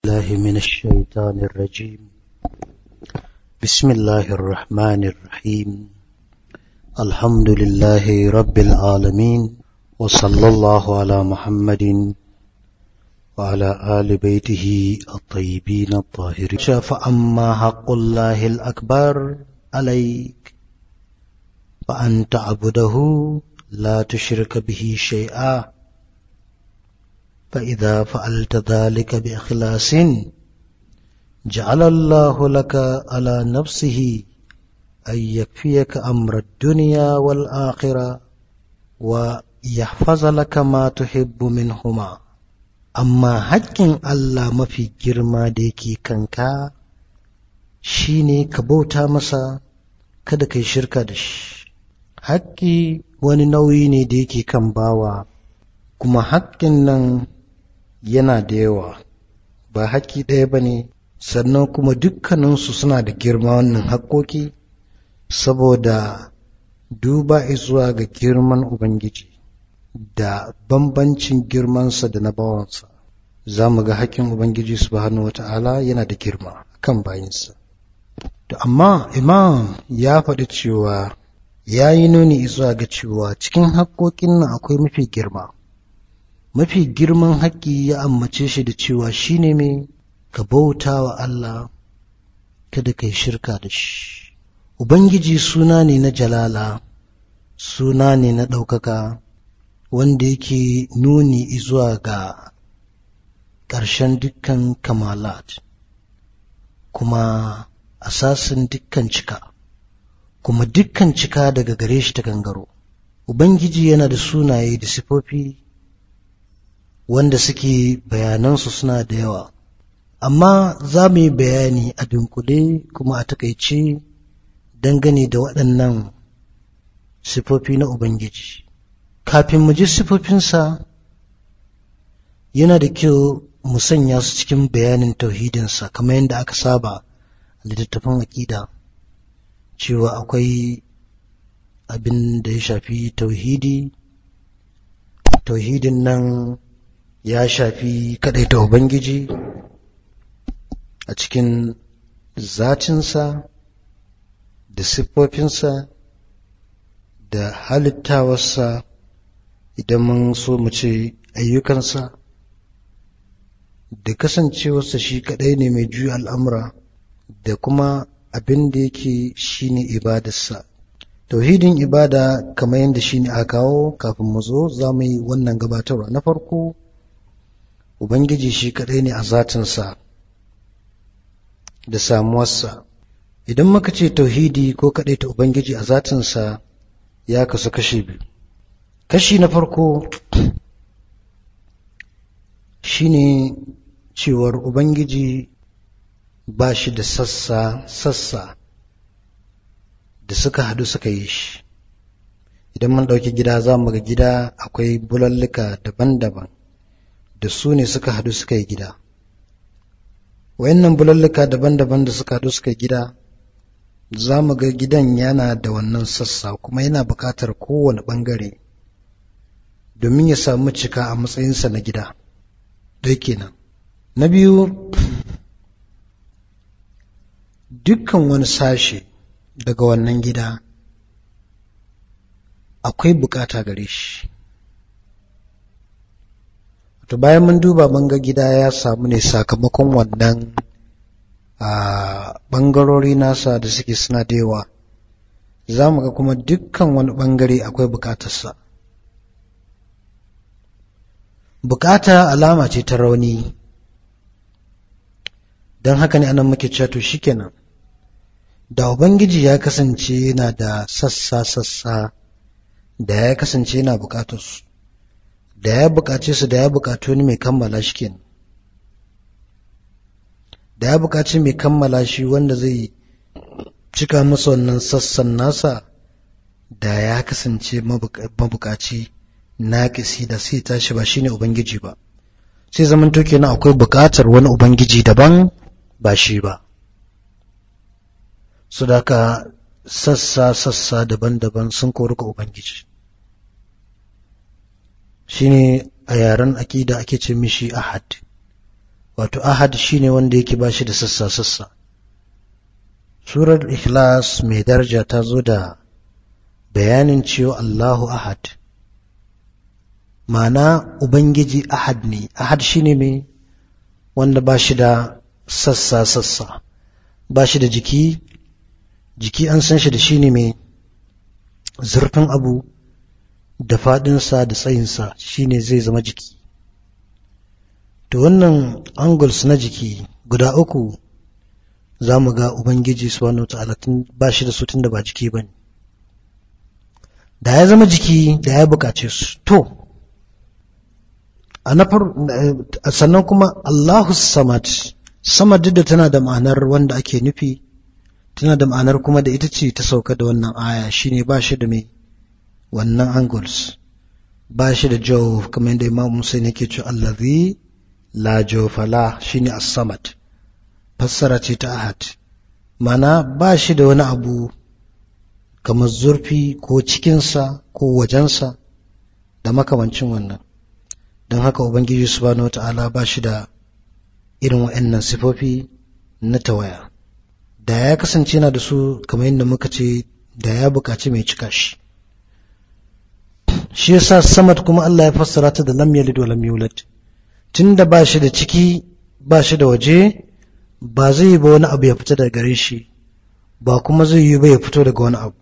الله من الشيطان الرجيم. بسم الله الرحمن الرحيم. الحمد لله رب العالمين، وصلى الله على محمد وعلى آل بيته الطيبين الطاهرين. فأما حق الله الأكبر عليك فأن تعبده لا تشرك به شيئا، فإذا فعلت ذلك بإخلاص جعل الله لك على نفسه أن يكفيك أمر الدنيا والآخرة ويحفظ لك ما تحب منهما. أما حق الله ما في جرما ديكي كنكا شيني كبوتا مسا kada kai shirka da shi. Haƙƙi wani nauyi ne da yake kan bawa, kuma haƙƙin nan yana da yawa, ba haƙƙi ɗaya ba ne, sannan kuma dukkaninsu suna da girma wannan haƙƙoƙi, saboda duba zuwa ga girman Ubangiji da bambancin girmansa da na bawansa. Za mu ga haƙƙin Ubangiji subhanahu wata'ala yana da girma kan bayinsa. Amma Imam ya faɗi cewa ya yi nuni zuwa ga cewa cikin haƙƙoƙin nan akwai mafi girma. Mafi girman haƙƙi ya ambace shi da cewa shi ne mai ka bauta wa Allah, kada ka yi shirka da shi. Ubangiji suna ne na jalala, suna ne na ɗaukaka, wanda yake nuni zuwa ga ƙarshen dukkan kamalat, kuma asasin dukkan cika, kuma dukkan cika daga gare shi ta gangaro. Ubangiji yana da sunaye da sifofi wanda suke bayanansu suna da yawa, amma za mu yi bayani a dunkule kuma a takaice dangane da waɗannan sifofi na Ubangiji. Kafin mu ji sifofinsa, yana da kyau mu sanya su cikin bayanin tauhidinsa, kamar yadda aka saba a littattafan aƙida, cewa akwai abin da ya shafi tauhidi. Tauhidin nan ya shafi kaɗaita Ubangiji a cikin zatinsa da siffofinsa da halittawarsa, idan mun so mu ce ayyukansa, da kasancewarsa shi kaɗai ne mai juya al'amura, da kuma abin da yake shi ne ibadarsa. Tauhidin ibada kamar yadda shi ne aka kawo. Kafin mu zo za mu yi wannan gabatarwa. Na farko, Ubangiji shi kaɗai ne a zatinsa da samuwarsa. Idan muka ce tauhidi ko kaɗai ta Ubangiji a zatinsa, ya kasu kashi biyu. Kashi na farko shi ne cewar Ubangiji ba shi da sassa da suka haɗu suka yi shi. Idan mun ɗauki gida, za mu ga gida akwai bulalluka daban-daban da su ne suka haɗu suka yi gida. Wayannan bulalluka daban-daban da suka haɗu suka yi gida, za mu ga gidan yana da wannan sassa, kuma yana buƙatar kowane ɓangare domin ya samu cika a matsayinsa na gida. Dai kenan. Na biyu, dukkan wani sashe daga wannan gida akwai bukata gare shi. To bayan mun duba mun ga gida ya samu ne sakamakon wannan bangarori nasa da suke suna da yawa, za mu ga kuma dukkan wani bangare akwai bukatarsa. Bukata alama ce ta rauni, don haka ne anan muke cewa to shikenan, da Ubangiji ya kasance yana da sassa da ya kasance yana bukatar su, da ya bukace su, da ya bukaci wani mai kammala shi kenan, da ya bukaci mai kammala shi wanda zai cika masa wannan sassan nasa, da ya kasance mabukaci naƙisi, da sai tashi ba shine Ubangiji ba, sai zaman to kenan akwai bukatar wani Ubangiji daban ba shi ba. Su da ka sassa daban-daban sun kori ga Ubangiji. Shi ne a yaren aƙida ake ce mishi ahad. wato ahad shine wanda yake bashi da sassa surar ikhlas mai daraja ta zo da bayanin cewa Allahu ahad, ma'ana ubangiji ahad ne. Ahad shine mai wanda bashi da sassa bashi da jiki an san shi da shine mai zurfin abu da faɗinsa da tsayinsa shine zai zama jiki. To wannan angles na jiki guda uku za mu ga Ubangiji subhanahu wa ta'ala ba shi da su tun da ba jiki ba ne. Da ya zama jiki da ya bukace su. To, sannan kuma Allahu samad, samad duk da tana da ma'anar wanda ake nufi, tana da ma'anar kuma da ita ce ta sauka da wannan aya shine ba shi da mai wannan angles, ba shi da jawf kamar yadda Imam Musa yake cewa allazi la jawfa la shine as-samad. Fassara ce ta ahad, mana ba shi da wani abu kamar zurfi ko cikinsa ko wajensa da makamancin wannan. Don haka Ubangiji subhanahu wata'ala ba shi da irin wa'annan sifofi na tawaya. Da ya kasance yana da su kamar yadda muka ce da ya bukaci mai cika shi. Shi yasa samad kuma Allah ya fassara ta da lam yalid wa lam yulad. Tunda ba shi da ciki ba shi da waje, ba zai yi ba wani abu ya fita daga gare shi, ba kuma zai yi ba ya fito daga wani abu.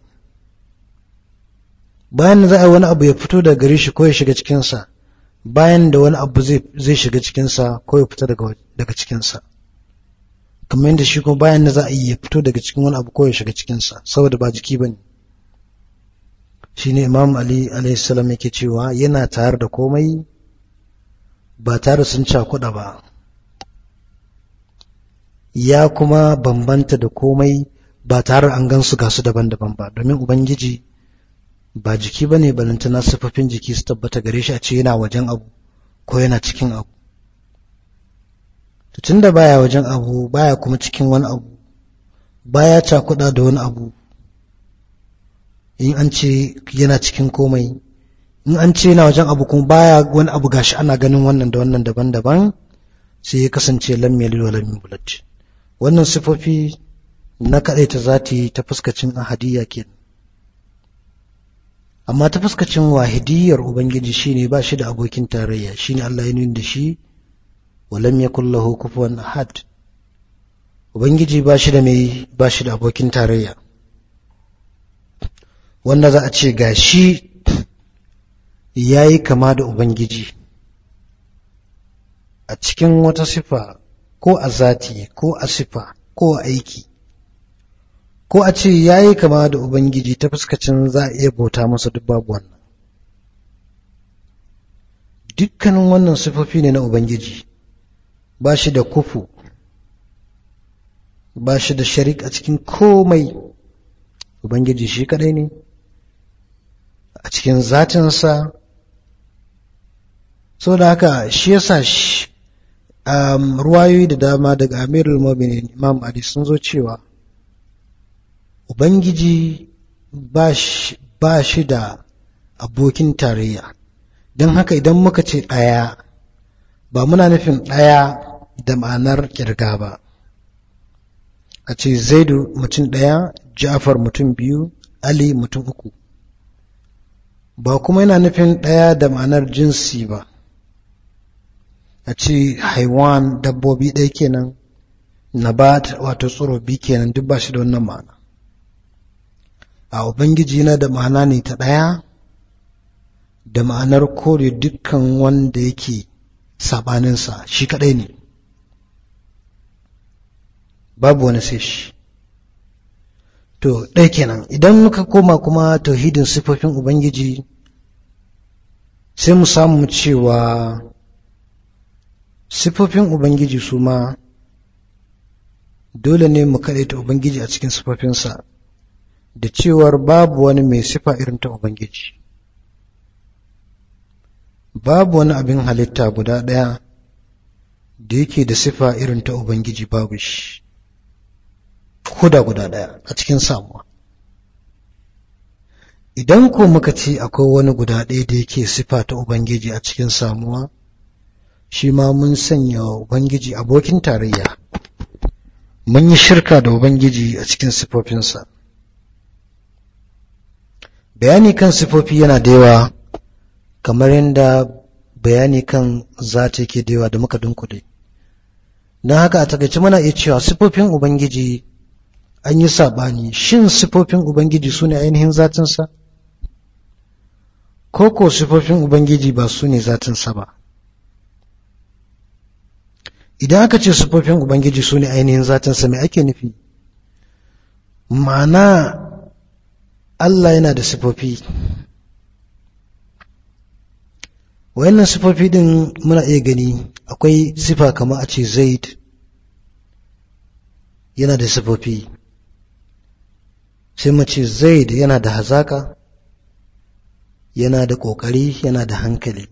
Bayan da za a yi wani abu ya fito daga gare shi ko ya shiga cikinsa, bayan da wani abu zai shiga cikinsa ko ya fita daga cikinsa. Kamar yadda shi kuma bayan da za a yi ya fito daga cikin wani abu ko ya shiga cikinsa, saboda ba jiki ba ne. Shi ne Imam Ali a.s. yake cewa yana tare da komai ba tare sun cakuɗa ba. Ya kuma bambanta da komai ba tare an gansu gasu daban-daban ba, domin Ubangiji ba jiki bane balantana sifofin jiki su tabbata gare shi a ce yana wajen abu ko yana cikin abu. Tunda baya wajen abu, baya kuma cikin wani abu, baya cakuɗa da wani abu, in an ce yana cikin komai, in an ce yana wajen abu kuma baya wani abu gashi ana ganin wannan da wannan daban-daban, sai ya kasance lam yalid wa lam yulad. Wannan sifofi na kaɗaita zati ta fuskacin ahadiyya kenan. Amma ta fuskacin wahidiyar Ubangiji shine ba shi da abokin tarayya, shine Allah ya nuna da shi wa lam yakul lahu kufuwan ahad. Ubangiji ba shi da abokin tarayya, wanda za a ce gashi yayi kama da Ubangiji a cikin wata sifa ko a zati ko a sifa ko a aiki, ko a ce yayi kama da Ubangiji ta fuskacin za a iya bauta masa, duk babu wannan. Dukkanin wannan sifofi ne na Ubangiji, ba shi da kufu, ba shi da sharik a cikin komai. Ubangiji shi kadai ne a cikin zatinsa. So da haka shi yasa ruwayoyi da dama daga Amirul Mu'minin Imam Ali sun zo cewa Ubangiji ba shi da abokin tarayya. Don haka idan muka ce ɗaya, ba muna nufin ɗaya da ma'anar ƙirga ba. A ce Zaidu mutum ɗaya, Ja'far mutum biyu, Ali mutum uku. Ba kuma yana nufin ɗaya da ma'anar jinsi ba. A ce haiwan dabbobi ɗaya kenan, nabat wato tsiro biyu kenan, duk ba shi da wannan ma'ana. A Ubangiji yana da ma'ana ne ta ɗaya, da ma'anar kore dukkan wanda yake saɓaninsa, shi kaɗai ne, babu wani sai shi. To ɗaya kenan. Idan muka koma kuma tauhidin sifofin Ubangiji, sai mu samu cewa sifofin Ubangiji su ma dole ne mu kaɗaita Ubangiji a cikin sifofinsa, da cewar babu wani mai sifa irin ta Ubangiji. Babu wani abin halitta guda ɗaya da yake da sifa irin ta Ubangiji, babu shi, ko da guda ɗaya a cikin samuwa. Idan ko muka ce akwai wani guda ɗaya da yake sifa ta Ubangiji a cikin samuwa, shi ma mun sanya Ubangiji abokin tarayya, mun yi shirka da Ubangiji a cikin sifofinsa. Bayani kan sifofi yana da yawa, kamar yadda bayani kan zata yake da yawa da muka dunkule. Don haka a takaice muna iya cewa sifofin Ubangiji an yi saɓani, shin sifofin Ubangiji su ne ainihin zatinsa? Ko sifofin Ubangiji ba su ne zatinsa ba? Idan aka ce sifofin Ubangiji su ne ainihin zatinsa, me ake nufi? Ma'ana Allah yana da sifofi. Wayannan sifofi din muna iya gani, akwai sifa kamar a ce Zaid yana da sifofi. Sai mu ce Zaid yana da hazaka, yana da ƙoƙari, yana da hankali.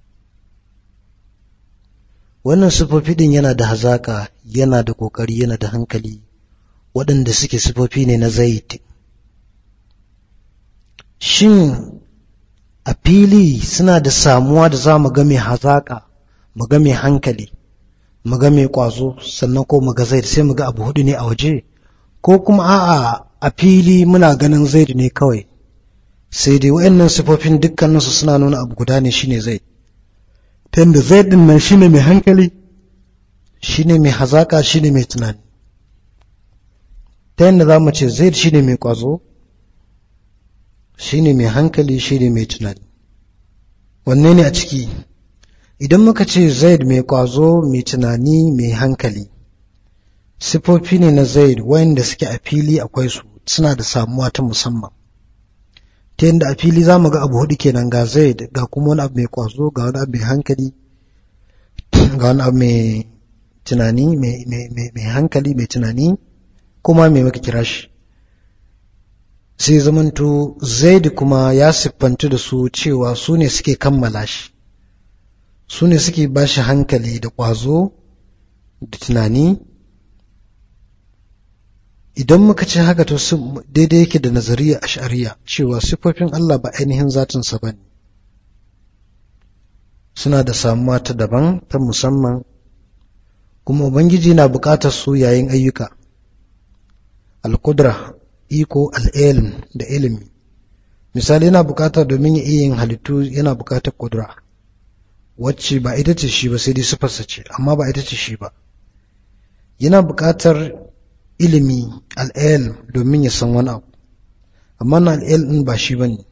Wannan sifofi din yana da hazaka, yana da ƙoƙari, yana da hankali, waɗanda suke sifofi ne na Zaid. Shin a fili suna da samuwa da za mu ga mai hazaka, mu ga mai hankali, mu ga mai ƙwazo, sannan ko mu ga Zaid sai mu ga abu hudu ne a waje? Ko kuma a'a, a fili muna ganin Zaid ne kawai, sai dai waɗannan sifofin dukkaninsu suna nuna abu guda ne, shine Zaid. Tunda Zaid din nan shine mai hankali, shine mai hazaka, shine mai tunani. Ta yadda za mu ce Zaid shine mai ƙwazo, shine mai hankali, shine mai tunani. Wanne ne a ciki? Idan muka ce Zaid mai ƙwazo, mai tunani, mai hankali, sifofi ne na Zaid wanda suke a fili akwai su, suna da samuwa ta musamman. Ta yadda a fili za mu ga abu hudu kenan, ga Zaid, ga kuma wani abu mai ƙwazo, ga wani abu mai hankali, ga wani abu mai tunani, mai hankali, mai tunani, kuma mai maka kira shi. Sai zamanto Zaid kuma ya siffantu da su cewa su ne suke kammala shi, su ne suke ba shi hankali da ƙwazo da tunani. Idan muka ce haka to daidai yake da nazariya ash'ariya cewa sifofin Allah ba ainihin zatinsa ba ne, suna da samuwa ta daban ta musamman, kuma Ubangiji na buƙatar su yayin ayyuka. Al-Qudra, iko, al-ilm da ilimi. Misali, yana buƙatar domin ya iya yin halittu, yana buƙatar ƙudura, wacce ba ita ce shi ba, sai dai sifarsa ce, amma ba ita ce shi ba. Yana buƙatar ilimi, al-ilm, domin ya san wani abu, amma na al-ilm ɗin ba shi ba ne.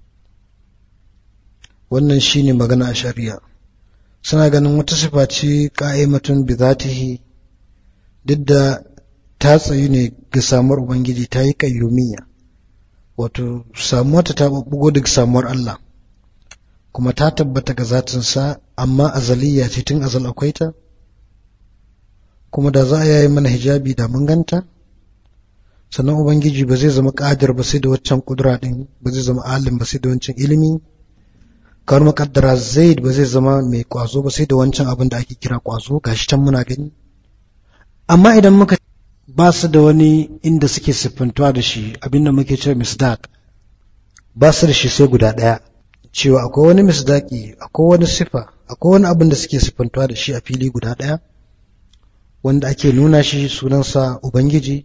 Wannan shi ne magana a shari'a. Suna ganin wata sifa ce qa'imatun bi zatihi, duk da ta tsayu ne ga samuwar Ubangiji, ta yi qayyumiyya, wato samuwarta ta bugo daga samuwar Allah, kuma ta tabbata ga zatinsa, amma azaliyya ce, tun azal akwai ta, kuma da za a yayi mana hijabi da mun ganta. Sannan Ubangiji ba zai zama qadir ba sai da waccan kudura din, ba zai zama alim ba sai da wancan ilimi. Kawar makaddara Zaid ba zai zama mai ƙwazo ba sai da wancan abin da ake kira ƙwazo, gashi can muna gani. Amma idan muka ba su da wani inda suke siffantuwa da shi, abinda muke cewa misdaq, ba su da shi sai guda ɗaya, cewa akwai wani misdaqi, akwai wani sifa, akwai wani abin da suke siffantuwa da shi a fili guda ɗaya, wanda ake nuna shi sunansa Ubangiji,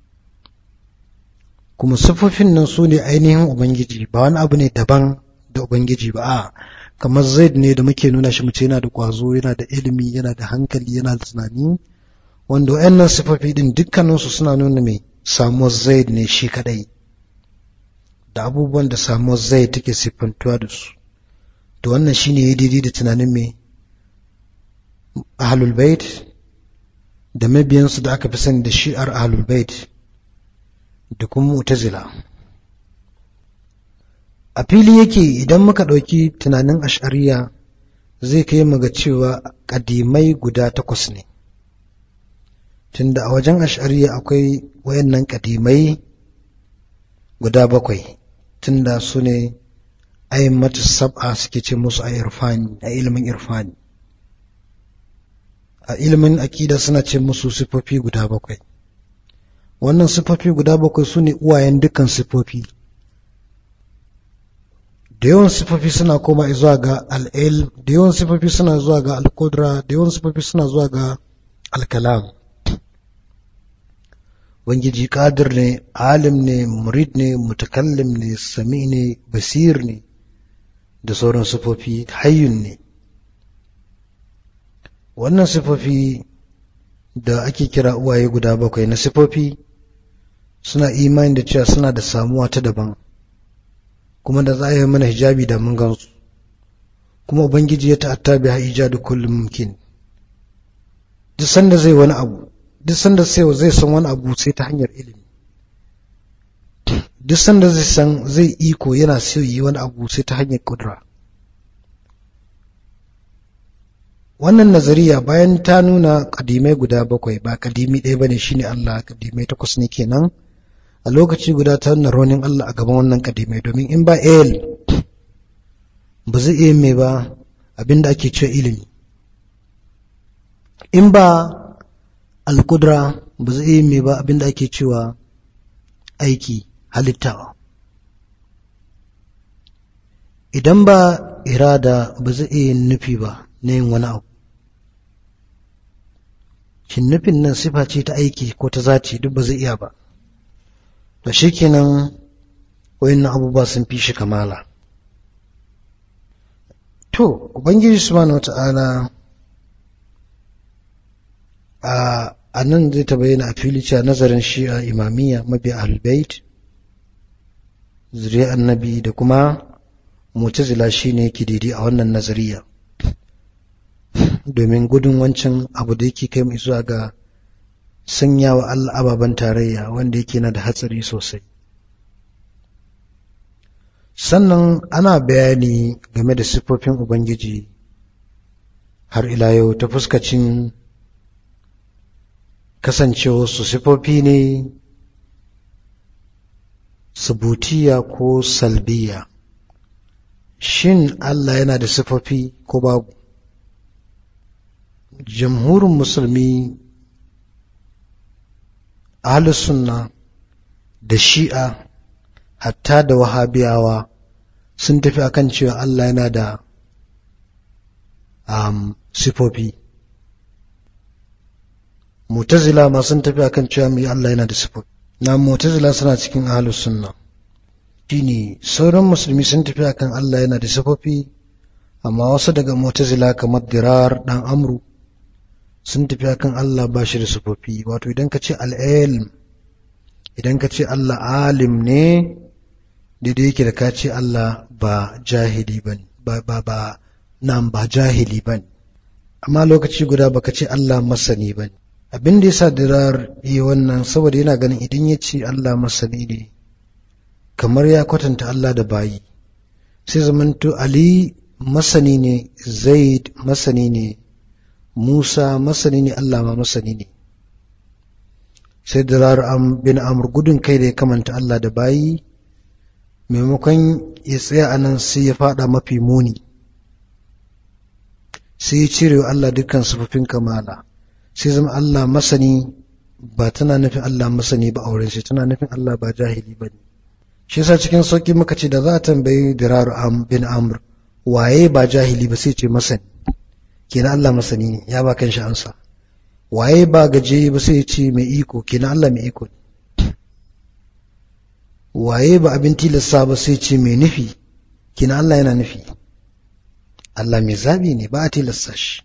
kuma siffofin nan su ne ainihin Ubangiji, ba wani abu ne daban da Ubangiji ba. A kamar Zaid ne da muke nuna shi, mace yana da ƙwazo, yana da ilimi, yana da hankali, yana da tunani, wanda wayannan sifofi din dukkaninsu suna nuna mai samuwar Zaid ne shi kadai, da abubuwan da samuwar Zaid take siffantuwa da su. To wannan shine yayi daidai da tunanin mai Ahlul Bait da mabiyansu da aka fi sani da shi'ar Ahlul Bait da kuma Mu'tazila. A fili yake idan muka ɗauki tunanin Ash'ariya, zai kai mu ga cewa ƙadimai guda 8 ne. Tunda a wajen Ash'ariya akwai wayannan ƙadimai guda 7, tunda su ne a'immatu sab'a suke ce musu a irfani, a ilimin irfani. A ilimin aqida suna ce musu sifofi guda 7. Wannan sifofi guda 7 su ne uwayen dukkan sifofi. da yawan sifofi suna koma zuwa ga al'ilm, da yawan sifofi suna zuwa ga al-qudra, da yawan sifofi suna zuwa ga al-kalam. Ubangiji qadir ne, alim ne, murid ne, mutakallim ne, sami ne, basir ne, da sauran sifofi. Hayyun ne. Wannan sifofi da ake kira uwaye guda bakwai na sifofi suna imani da cewa suna da samuwa ta daban, kuma da za a yi mana hijabi da mun gansu, kuma Ubangiji ya ta'atta bi ijadu kullum mumkin. Duk sanda zai wani abu, duk sanda zai san wani abu sai ta hanyar ilimi, duk sanda zai iko yana so yi wani abu sai ta hanyar kudura. Wannan nazariya bayan ta nuna kadimai guda bakwai, ba kadimi ɗaya bane shine Allah, kadimai 8 ne kenan. A lokaci guda ta nuna raunin Allah a gaban wannan kadimai, domin in ba ba zai iya mai ba abinda ake cewa ilimi, in ba al-qudra ba zai iya mai ba abinda ake cewa aiki, halittawa, idan ba irada ba zai iya nufi ba na yin wani abu. Shin nufin nan sifa ce ta aiki ko ta zati? Duk ba zai iya ba. To shikenan wayannan abubuwa sun fi shi kamala. To Ubangiji subhanahu wata'ala a nan zai ta bayyana a fili cewa nazarin Shi'a Imamiyya, mabiya Ahlul Bait, zuriyar Annabi da kuma Mu'tazila shine yake daidai a wannan nazariya, domin gudun wancan abu da yake kai mu zuwa ga sanya wa Allah ababen tarayya, wanda yake na da hatsari sosai. Sannan ana bayani game da siffofin Ubangiji har ila yau ta fuskacin kasancewa su siffofi ne subutiya ko salbiya. Shin Allah yana da siffofi ko babu? Jamhurin musulmi, ahlus sunna da shi'a hatta da wahabiyawa sun tafi akan cewa Allah yana da sifofi. Mu'tazila ma sun tafi akan cewa mai Allah yana da sifofi. Na Mu'tazila suna cikin ahlus sunna. Shine sauran musulmi sun tafi akan Allah yana da sifofi, amma wasu daga Mu'tazila kamar Dirar dan Amru sun tafi akan Allah ba shi da sifofi. Wato idan ka ce al-ilm, idan ka ce Allah alim ne, daidai yake da ka ce Allah ba jahili bane, ba jahili bane. Amma lokaci guda baka ce Allah masani bane. Abin da yasa Dirar yi wannan saboda yana ganin idan ya ce Allah masani ne, kamar ya kwatanta Allah da bayi. Sai zamanto Ali masani ne, Zaid masani ne, Musa masani ne, Allah ma masani ne. Sai Dirar bin Amr gudun kai da ya kamanta Allah da bayi, maimakon ya tsaya a nan sai ya fada mafi muni, sai ya cire wa Allah dukkan sifofin kamala. Sai zama Allah masani ba tana nufin Allah masani ba auren shi, tana nufin Allah ba jahili ba ne. Shi yasa cikin sauki muka ce da za a tambayi Dirar bin Amr waye ba jahili ba, sai ce masani, kenan Allah masani ne, ya ba kan shi ansa. Waye ba gaje ba, sai ce mai iko, kenan Allah mai iko ne. Waye ba abin tilasta ba, sai ce mai nufi, kenan Allah yana nufi. Allah mai zabi ne, ba a tilasta shi.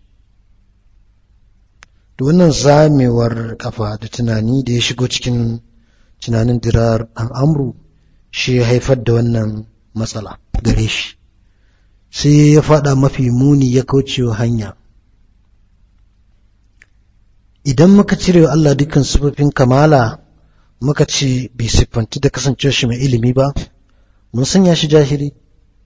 Da wannan zamewar kafa da tunani da ya shigo cikin tunanin Dirar dan Amru, shi ya haifar da wannan matsala gare shi, sai ya fada mafi muni, ya kaucewa hanya. Idan muka cire wa Allah dukkan sifofin kamala, muka ce bai siffanci da kasancewar shi mai ilimi ba, mun sanya shi jahili.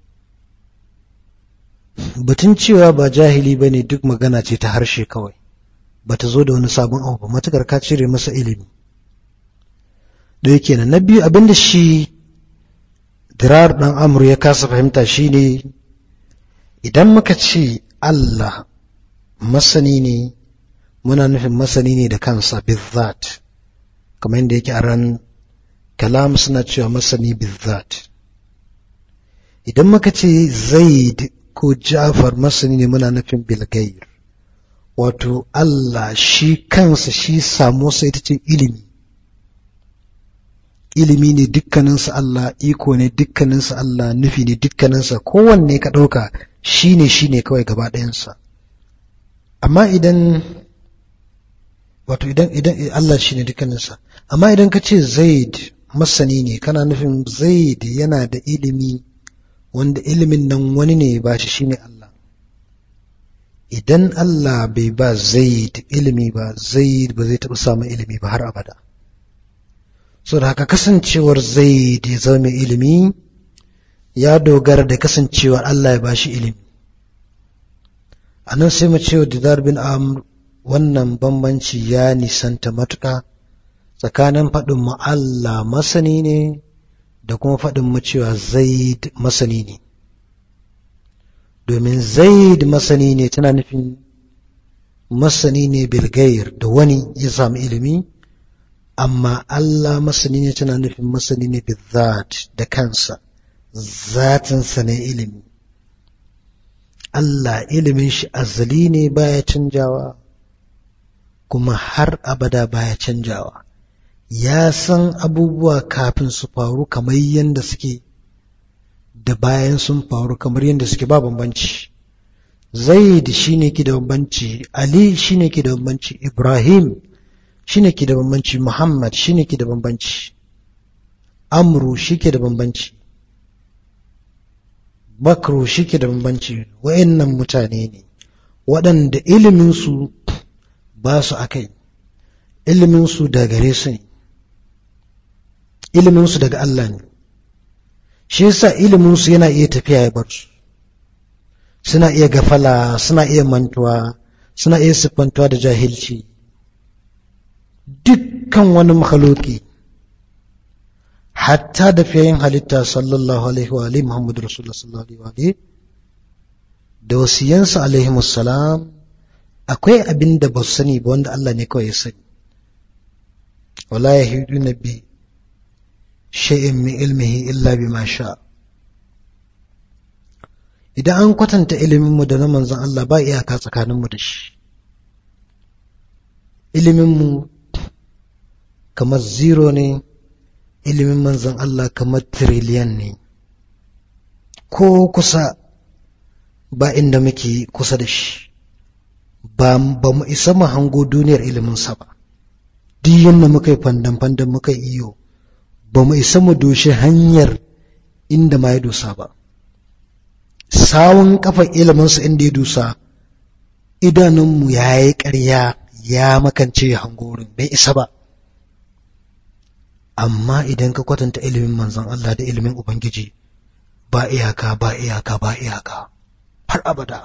Batun cewa ba jahili ba ne duk magana ce ta harshe kawai, ba ta zo da wani sabon abu ba, matukar ka cire masa ilimi. Da yake na biyu, abinda shi Dirar dan Amru ya kasa fahimta shine, idan muka ce Allah masani ne, muna nufin masani ne da kansa bizzat, kamar yadda yake a ran kalam suna cewa masani bizzat. idan muka ce Zaid ko Ja'far masani ne muna nufin bilgair, wato Allah shi kansa shi samu sai ita ce ilimi ne dukkaninsa Allah, iko ne dukkaninsa Allah, nufi ne dukkaninsa, kowanne ka ɗauka shi ne kawai gaba ɗayansa. Amma idan Allah shi ne dukkaninsa, amma idan ka ce Zaid masani ne, kana nufin Zaid yana da ilimi wanda ilimin nan wani ne ba shi ne Allah. Idan Allah bai ba Zaid ilimi ba, Zaid ba zai taɓa samun ilimi ba har abada. So da haka kasancewar Zaid ya zama mai ilimi ya dogara da kasancewar Allah ya ba shi ilimi. A nan sai mu ce wa Didar bin Amr wannan bambanci ya nisanta matuƙa tsakanin faɗin mu Allah masani ne da kuma faɗin mu cewa Zaid masani ne. Domin Zaid masani ne tana nufin masani ne bilgair da wani ya samu ilimi, amma Allah masani ne tana nufin masani ne bizat da kansa, zatinsa ne ilimi. Allah ilimin shi azali ne baya canjawa, kuma har abada baya canjawa. Ya san abubuwa kafin su faru kamar yadda suke, da bayan sun faru kamar yadda suke, ba bambanci. Zaid shine ke da bambanci, Ali shine ke da bambanci, Ibrahim shine ke da bambanci, Muhammad shine ke da bambanci, Amru shi ke da bambanci, Bakru shi ke da bambanci. Wa'annan mutane ne waɗanda iliminsu ba su akai, iliminsu daga gare su ne, iliminsu daga Allah ne. Shi yasa iliminsu yana iya tafiya ya bar su, suna iya gafala, suna iya mantuwa, suna iya siffantuwa da jahilci. Dukkan wani makhluki, hatta da fiyayin halitta sallallahu alaihi wa alihi Muhammadu Rasulullah sallallahu alaihi wa alihi da wasiyansa alaihi wassalam, akwai abin da ba su sani ba wanda Allah ne kawai ya sani. Wala yahiduna bi shay'in min ilmihi illa bima sha. Idan an kwatanta ilimin mu da na manzon Allah ba iyaka tsakanin mu da shi. Ilimin mu kamar zero ne, ilimin manzon Allah kamar trillion ne. Ko kusa ba inda muke kusa da shi. Ba mu isa mu hango duniyar iliminsa ba. Duk yadda muka yi fandan muka yi iyo, ba mu isa mu doshi hanyar inda ma ya dosa ba. Sawun kafa iliminsa inda ya dosa, idanunmu ya yi ƙarya, ya makance hangorin, bai isa ba. Amma idan ka kwatanta ilimin manzon Allah da ilimin Ubangiji, ba iyaka, ba iyaka, ba iyaka, har abada.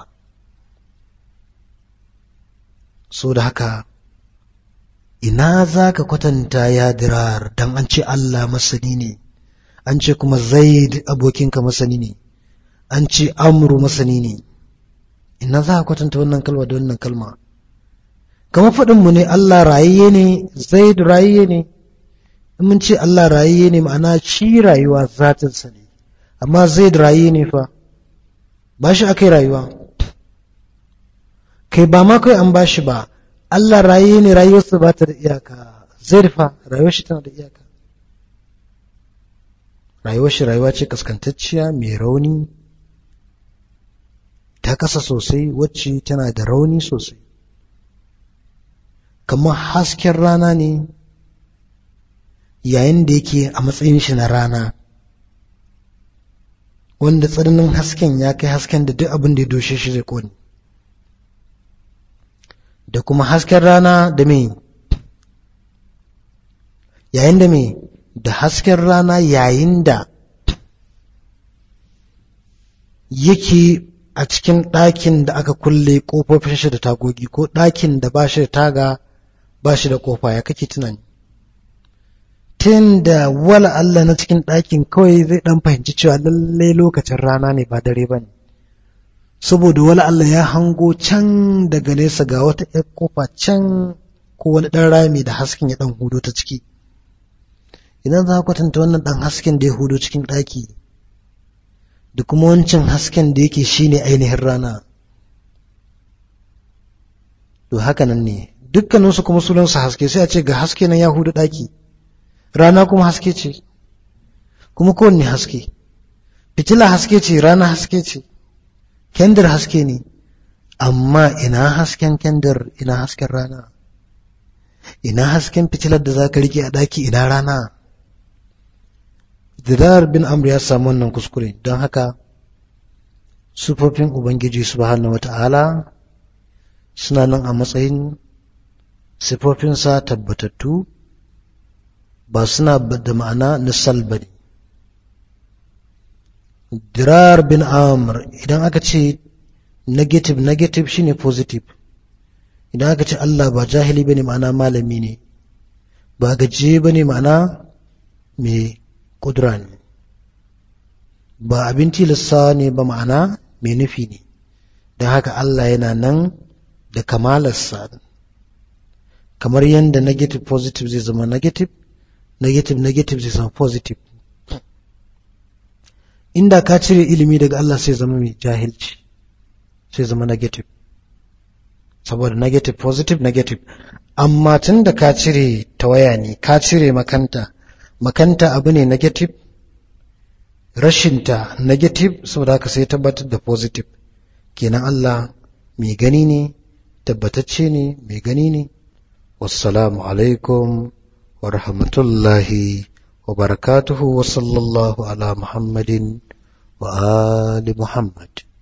So da haka, ina za ka kwatanta ya dirar don an ce Allah masani ne, an ce kuma Zaid abokinka masani ne, an ce Amru masani ne. Ina za ka kwatanta wannan kalma da wannan kalma? Kamar faɗinmu ne Allah rayayye ne, Zaid rayayye ne. In mun ce Allah rayayye ne ma'ana shi rayuwa zatinsa ne, amma Zaid rayayye ne fa, ba shi aka yi rayuwa. Kai ba ma kai an ba shi ba, Allah rayayye ne, rayuwarsa ba ta da iyaka. Zaid fa rayuwar shi tana da iyaka. Rayuwar shi rayuwa ce kaskantacciya mai rauni, ta kasa sosai, wacce tana da rauni sosai. Kamar hasken rana ne yayin da yake a matsayin shi na rana, wanda tsananin hasken ya kai hasken da duk abin da ya doshe shi zai kone. Da kuma hasken rana da me? Yayin da me? Da hasken rana yayin da yake a cikin ɗakin da aka kulle ƙofofin shi da tagogi, ko ɗakin da ba shi da taga, ba shi da ƙofa, ya kake tunani? Tun da wala Allah na cikin ɗakin kawai zai ɗan fahimci cewa lallai lokacin rana ne ba dare ba ne. Saboda wala Allah ya hango can daga nesa ga wata ‘yar ƙofa can, ko wani ɗan rami da hasken ya ɗan hudo ta ciki. Idan za ka kwatanta wannan ɗan hasken da ya hudo cikin ɗaki da kuma wancan hasken da yake shine ainihin rana. To haka nan ne dukkaninsu kuma sunansu haske, sai a ce ga haske nan ya hudu ɗaki, rana kuma haske ce, kuma kowanne haske, fitila haske ce, rana haske ce, kendir haske ne, amma ina hasken kendir, ina hasken rana, ina hasken fitilar da za ka rike a ɗaki, ina rana. Dirar bin Amr ya samu wannan kuskure, don haka sufofin Ubangiji subhanahu wata'ala suna nan a matsayin sifofinsa tabbatattu, ba suna da ma'ana na salba ne. Dirar bin Amr, idan aka ce negative shine positive. Idan aka ce Allah ba jahili bane ma'ana malami ne, ba gajiye bane ma'ana mai kudura ne, ba abin tilasta ne ba ma'ana mai nufi ne. Don haka Allah yana nan da kamalarsa, kamar yadda negative positive zai zama negative zai zama positive. Inda ka cire ilimi daga Allah sai zama mai jahilci, sai zama negative, saboda negative positive negative. Amma tun da ka cire tawaya ne, ka cire makanta abu ne negative, rashinta negative, saboda haka sai tabbatar da positive. Kenan Allah mai gani ne, tabbatacce ne, mai gani ne. Wassalamu alaikum wa rahmatullahi wa barakatuhu wa sallallahu ala Muhammadin wa ali Muhammad.